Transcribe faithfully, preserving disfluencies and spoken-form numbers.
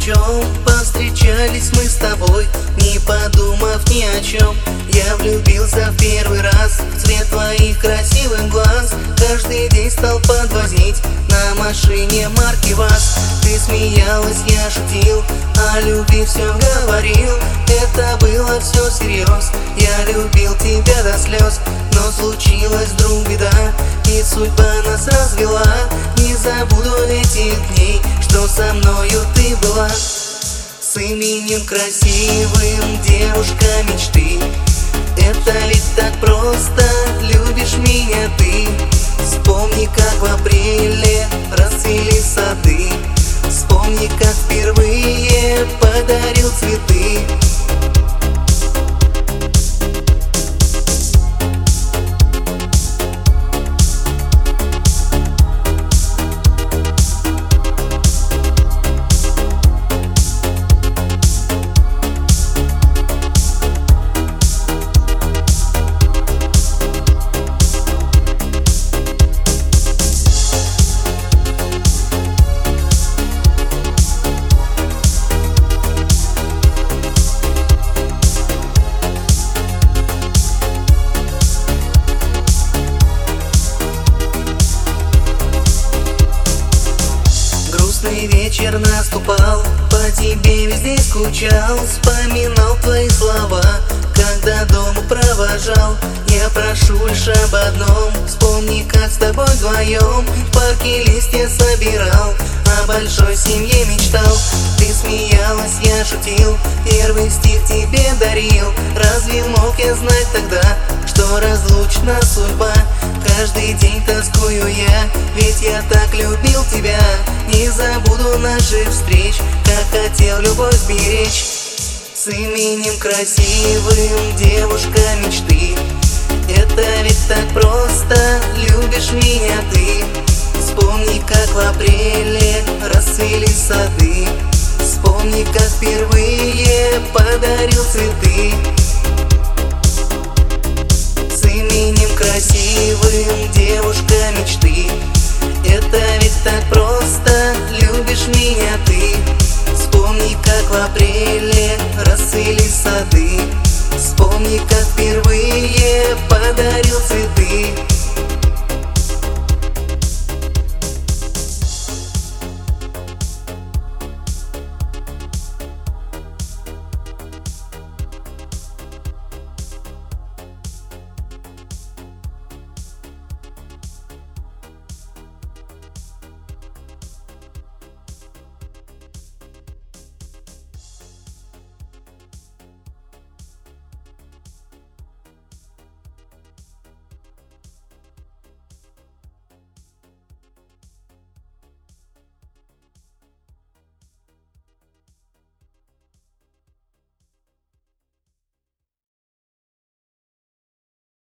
чем повстречались мы с тобой, не подумав ни о чем. Я влюбился в первый раз в цвет твоих красивых глаз. Каждый день стал подвозить на машине марки ВАЗ. Ты смеялась, я шутил, о любви все говорил. Это было все всерьез, я любил тебя до слез. Но случилась вдруг беда, и судьба нас развела. Не забуду этих дней, что со мною ты была. С именем красивым, девушка мечты. Это ведь так просто, любишь меня ты. Вспомни, как в апреле расцвели сады. Вспомни, как впервые подарил цветы. Грустный вечер наступал, по тебе везде скучал. Вспоминал твои слова, когда дома провожал. Я прошу лишь об одном, вспомни, как с тобой вдвоем в парке листья собирал, о большой семье мечтал. Ты смеялась, я шутил, первый стих тебе дарил. Разве мог я знать тогда, что разлучна судьба? Каждый день тоскую я, ведь я так любил тебя. Не забуду наших встреч, как хотел любовь сберечь. С именем красивым, девушка мечты. Это ведь так просто, любишь меня ты. Вспомни, как в апреле расцвели сады. Вспомни, как впервые подарил цветы. С именем красивым, девушка мечты. Это ведь так просто, любишь меня ты. Вспомни, как в апреле расцвели сады. Вспомни, как впервые подарил цветы.